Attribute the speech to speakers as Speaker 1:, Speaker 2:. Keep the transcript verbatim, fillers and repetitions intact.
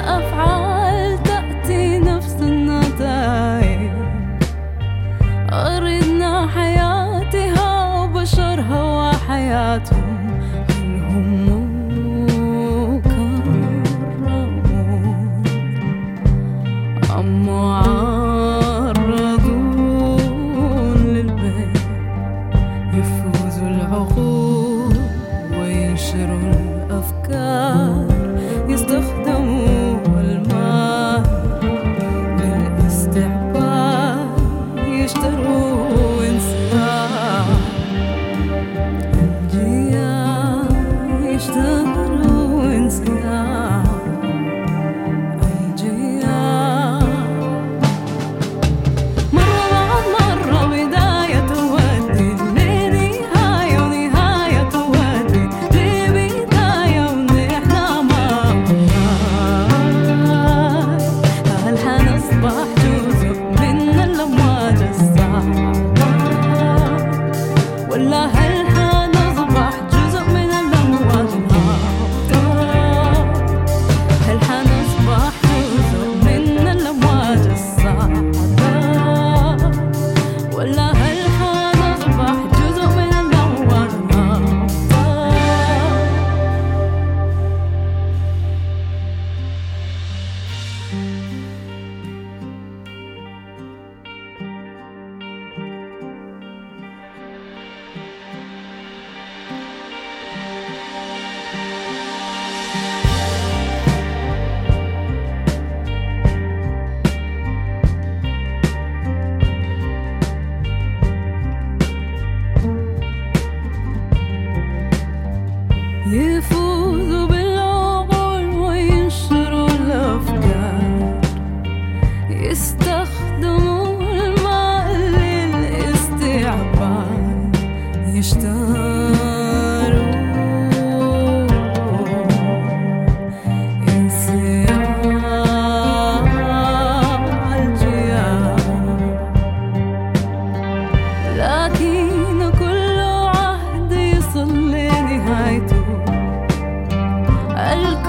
Speaker 1: الأفعال تأتي نفس النتائج. أردنا حياتها وبشرها وحياتهم إنهم مكرمون، أما معرضون للبيع يفوزوا العقول وينشروا الأفكار، يستخدموا المال للاستعباد، يشتروا إنسان أنجياء، يشتروا إنسان أنجياء. مرة بعد مرة بداية تودي لنهاية، ونهاية تودي لبداية، ونحنا مع بعض. هل حنصبح جزء من الأمواج الصعبة، ولا هل حنصبح جزء من الأمواج الهابطة؟ هل حنصبح جزء من الأمواج الصعبة، ولا هل حنصبح جزء من الأمواج الهابطة؟ يفوزوا بالعقول وينشروا الأفكار، يستخدموا المال للاستعباد، يشتروا انسياب الجياع. لكن كل عهد يصل لنهايته،